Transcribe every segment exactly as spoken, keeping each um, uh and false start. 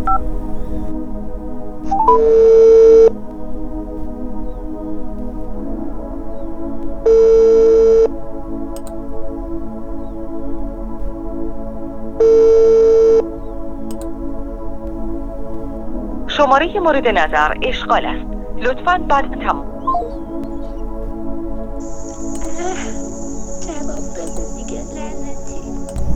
شماره مورد نظر اشغال است. لطفاً بعد تمام. جواب بده دیگه لعنتی.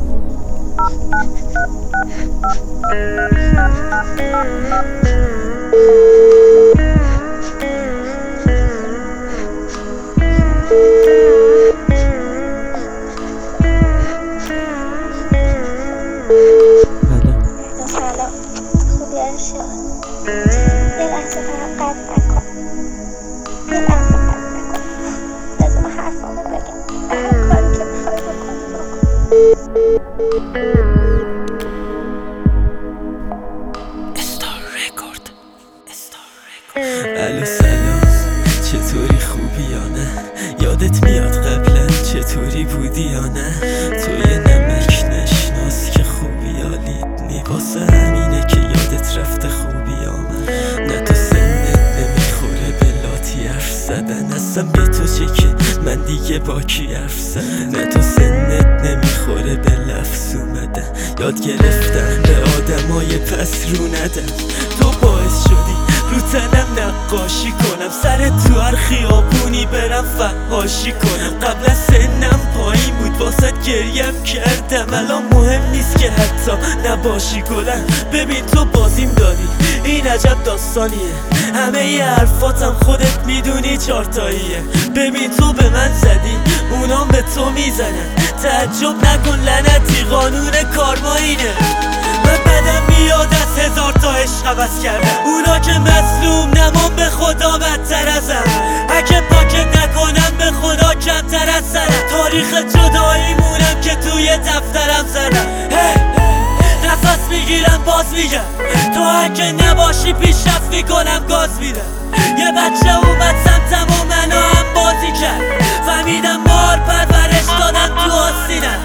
سلام، خوبی ارشاد؟ یه لحظه فقط قطع نکن، یه لحظه قطع نکن. لازم حرفامو بگم. هر کاری که میخوای بکنی بکن. استار رکورد استار رکورد الو سلام، چطوری خوبی یا نه؟ یادت میاد قبلا چطوری بودی یا نه؟ تو یه نمک نشناس که خوبی یالیدنی، واسه همینه که یادت رفته خوبی یا من. نه تو سنت نمیخوره به لاتی حرف زدن، اصلا به تو چه که من دیگه با کی حرف زدن. نه تو سنت نمیخوره به لفظ اومدن، یاد گرفتم به آدمای پس رو ندم. تو باعث شدی رو تنم نقاشی کنم، سر تو هر خیابونی برم فحاشی کنم. قبل سنم پایین بود واسه گریم کردم، الان مهم نیست که حتی نباشی گلم. ببین تو بازیم داری، این عجب داستانیه، همه ی حرفاتم خودت میدونی چارتاییه. ببین تو به من زدی، اونام به تو میزنن، تعجب نکن لعنتی قانون کارما اینه. من بدم میاد از هزار تا عشق عوض کردم، اونا که مظلوم نمان به خدا بدتر ازم. اگه پاکت نکنم به خدا کمتر از سرم، تاریخ جداییمونم که توی دفترم زدم. نفس میگیرم باز میگم، تو اگه نباشی پیشرفت میکنم گاز میدم. یه بچه اومد سمتم و منو هم بازی کرد، فهمیدم مار پرورش دادم تو آستینم.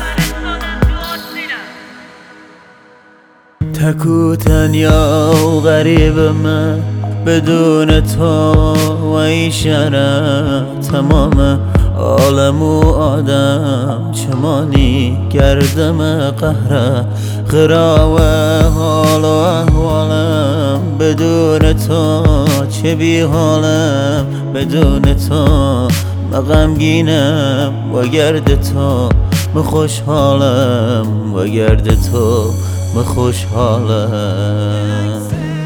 تکو تنیا و غریب من بدون تو و این شهر، تمام عالم و آدم چمانی گردم قهره. غراوه حال و احوالم بدون تو چه بی حالم، بدون تو مغمگینم و گرد تو خوشحالم، و گرد تو خوشحالم.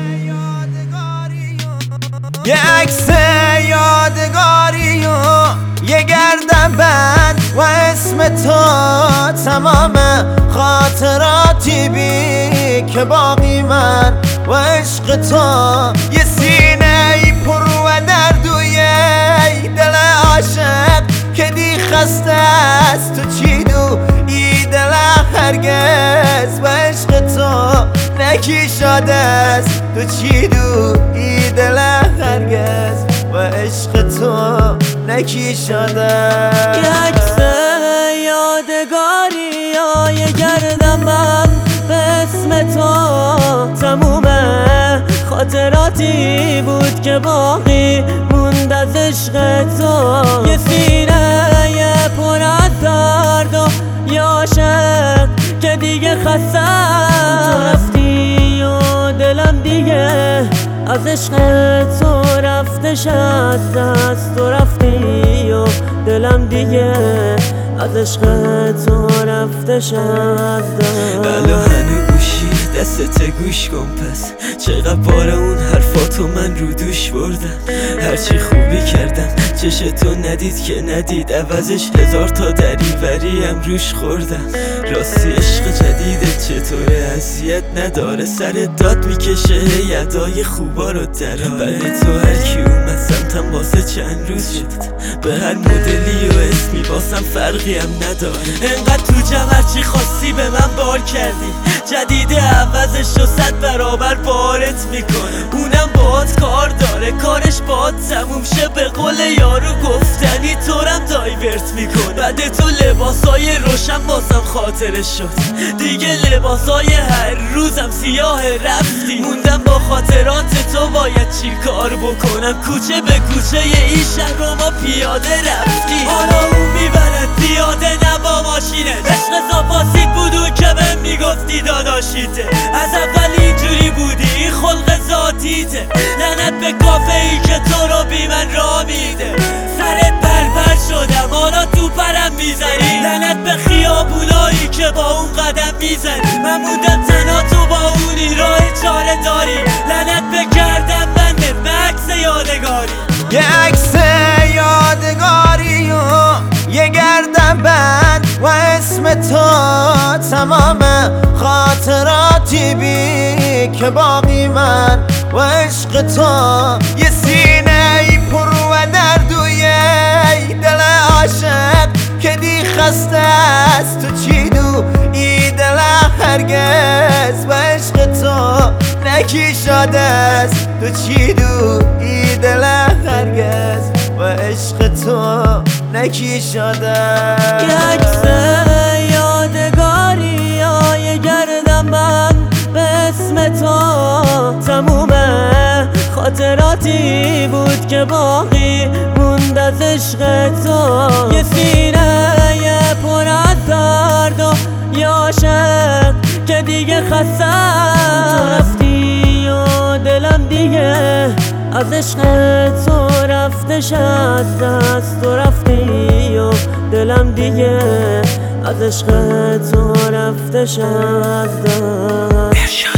یه عکس یادگاری و یه گردن بند و اسم تو، تمام خاطراتی بی که باقی من و عشق تو. یه سینه ای پر و درد و یه دل عاشق که دی خسته است. تو چی دو ای دل هرگز و عشق تو نکی شده است. تو چی دو ای دل هرگز و عشق تو نکی شده. یه عکس یادگاری یا یه گردم من به اسم تو، تموم خاطراتی بود که باقی موند از عشق تو. یه سینه یه پر از درد و یه عاشق که دیگه خسته تو رفتی و دلم دیگه از عشق تو رفتش از دست. تو رفتی و دلم دیگه از عشق تو رفتش از دست. بله هنو گوشی دستت گوش کن پس، چقدر بار اون حرفاتو من رو دوش بردم. هرچی خوبی کردم چش تو ندید که ندید، عوضش هزار تا دریوری هم روش خوردم. راستی عشق جدیدت چطوره؟ اذیت نداره؟ سر داد میکشه یدای خوبا رو دراره. بله تو هرکی اومد سمتم واسه چند روز شد، به هر مدلی و اسمی واسم فرقی هم نداره. انقدر تو جمع هرچی خواستی به من بار کردی، جدیده عوضش رو صد برابر بارت میکنه. اونم باد کار داره، کارش باد تموم شه، به قول یارو گفتنی طورم دایورت میکنه. بعد تو لباسای روشن بازم خاطرش شد، دیگه لباسای هر روزم سیاه رفتی. موندم با خاطرات تو، باید چی کار بکنم؟ کوچه به کوچه این شهر رو ما پیاده رفتی. حالا اون میبرد پیاده نه با ماشینه. عشق زاپاسیت بودو که بهم میگفتی داداشیته. از اول اینجوری بودی، این خلق ذاتیته. لعنت به کافه ای که تو رو بی من را میده. سرت پرپر شدم حالا تو پرم میزنی. لعنت به خیابونایی که با اون قدم میزنی. من موندم تنها، تو با اونی راه چاره داری. لعنت به گردم بنده به عکس یادگاری. یه عکس یادگاری و یه گردن بند و اسم تو. تمام خاطراتی بی که باقی من و عشق تو. یه سینه ای پر و درد و یه دل عاشق که دی خسته است. تو چی دو ای دل هرگز و عشق تو نکی شده است. تو چی دو ای دل هرگز و عشق تو نکی شده. یه عکس یادگاری یا یه گردم بند به اسم تو. تموم خاطراتی بود که باقی موند از عشق تو. یه سینه یه پر از درد و یه عاشق که دیگه خسته. تو رفتی و دلم دیگه از عشق تو رفتش از دست. تو رفتی و دلم دیگه از عشق تو رفتش از دست.